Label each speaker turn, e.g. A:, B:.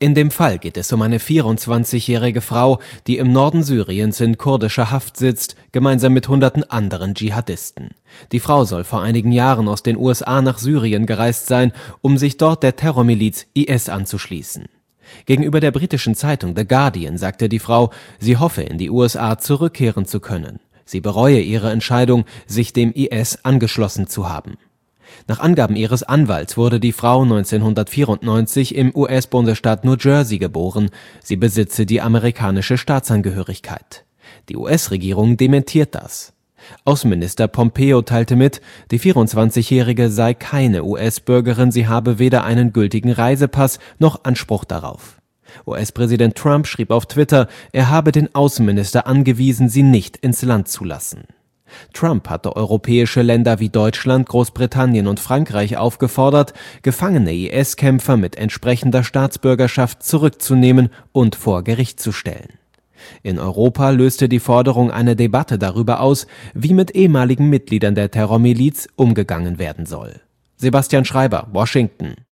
A: In dem Fall geht es um eine 24-jährige Frau, die im Norden Syriens in kurdischer Haft sitzt, gemeinsam mit hunderten anderen Dschihadisten. Die Frau soll vor einigen Jahren aus den USA nach Syrien gereist sein, um sich dort der Terrormiliz IS anzuschließen. Gegenüber der britischen Zeitung The Guardian sagte die Frau, sie hoffe, in die USA zurückkehren zu können. Sie bereue ihre Entscheidung, sich dem IS angeschlossen zu haben. Nach Angaben ihres Anwalts wurde die Frau 1994 im US-Bundesstaat New Jersey geboren. Sie besitze die amerikanische Staatsangehörigkeit. Die US-Regierung dementiert das. Außenminister Pompeo teilte mit, die 24-Jährige sei keine US-Bürgerin, sie habe weder einen gültigen Reisepass noch Anspruch darauf. US-Präsident Trump schrieb auf Twitter, er habe den Außenminister angewiesen, sie nicht ins Land zu lassen. Trump hatte europäische Länder wie Deutschland, Großbritannien und Frankreich aufgefordert, gefangene IS-Kämpfer mit entsprechender Staatsbürgerschaft zurückzunehmen und vor Gericht zu stellen. In Europa löste die Forderung eine Debatte darüber aus, wie mit ehemaligen Mitgliedern der Terrormiliz umgegangen werden soll. Sebastian Schreiber, Washington.